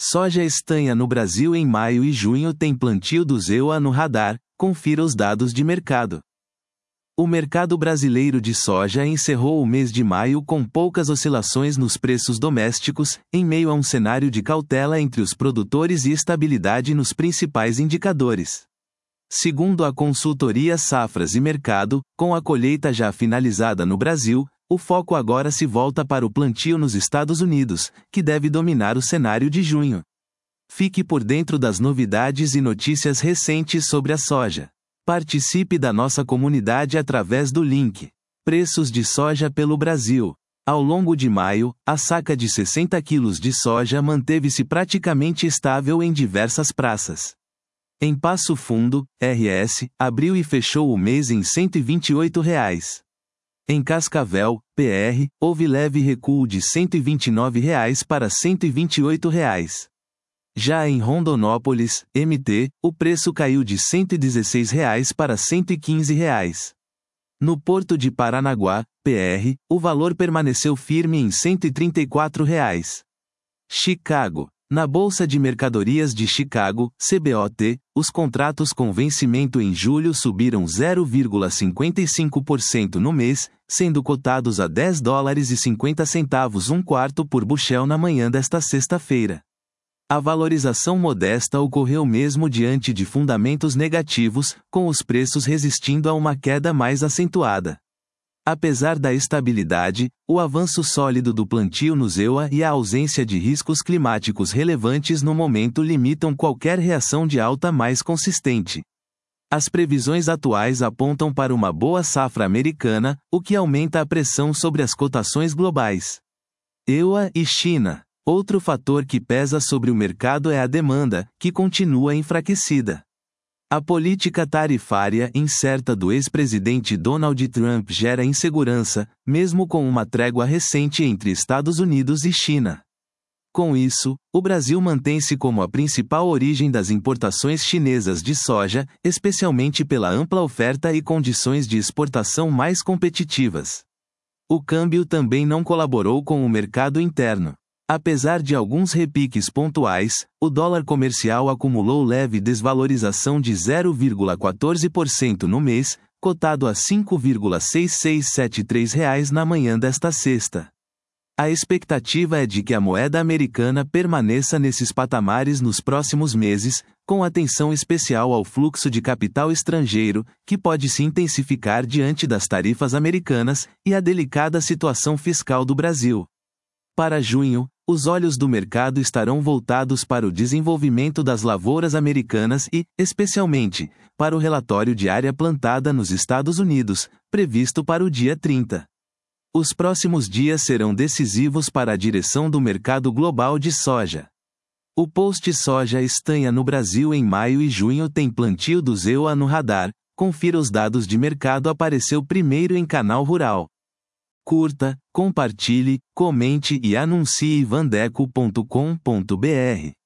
Soja estanha no Brasil em maio e junho tem plantio do EUA no radar, confira os dados de mercado. O mercado brasileiro de soja encerrou o mês de maio com poucas oscilações nos preços domésticos, em meio a um cenário de cautela entre os produtores e estabilidade nos principais indicadores. Segundo a consultoria Safras e Mercado, com a colheita já finalizada no Brasil, o foco agora se volta para o plantio nos Estados Unidos, que deve dominar o cenário de junho. Fique por dentro das novidades e notícias recentes sobre a soja. Participe da nossa comunidade através do link Preços de Soja pelo Brasil. Ao longo de maio, a saca de 60 quilos de soja manteve-se praticamente estável em diversas praças. Em Passo Fundo, RS, abriu e fechou o mês em R$ 128. Em Cascavel, PR, houve leve recuo de R$ 129 para R$ 128. Já em Rondonópolis, MT, o preço caiu de R$ 116 para R$ 115. No Porto de Paranaguá, PR, o valor permaneceu firme em R$ 134. Chicago. Na Bolsa de Mercadorias de Chicago, CBOT, os contratos com vencimento em julho subiram 0,55% no mês, sendo cotados a $10,50 um quarto por bushel na manhã desta sexta-feira. A valorização modesta ocorreu mesmo diante de fundamentos negativos, com os preços resistindo a uma queda mais acentuada. Apesar da estabilidade, o avanço sólido do plantio no EUA e a ausência de riscos climáticos relevantes no momento limitam qualquer reação de alta mais consistente. As previsões atuais apontam para uma boa safra americana, o que aumenta a pressão sobre as cotações globais. EUA e China. Outro fator que pesa sobre o mercado é a demanda, que continua enfraquecida. A política tarifária incerta do ex-presidente Donald Trump gera insegurança, mesmo com uma trégua recente entre Estados Unidos e China. Com isso, o Brasil mantém-se como a principal origem das importações chinesas de soja, especialmente pela ampla oferta e condições de exportação mais competitivas. O câmbio também não colaborou com o mercado interno. Apesar de alguns repiques pontuais, o dólar comercial acumulou leve desvalorização de 0,14% no mês, cotado a R$ 5,6673 na manhã desta sexta. A expectativa é de que a moeda americana permaneça nesses patamares nos próximos meses, com atenção especial ao fluxo de capital estrangeiro, que pode se intensificar diante das tarifas americanas, e a delicada situação fiscal do Brasil. Para junho, os olhos do mercado estarão voltados para o desenvolvimento das lavouras americanas e, especialmente, para o relatório de área plantada nos Estados Unidos, previsto para o dia 30. Os próximos dias serão decisivos para a direção do mercado global de soja. O post Soja estanha no Brasil em maio e junho tem plantio do EUA no radar, confira os dados de mercado. Apareceu primeiro em Canal Rural. Curta, compartilhe, comente e anuncie vandeco.com.br.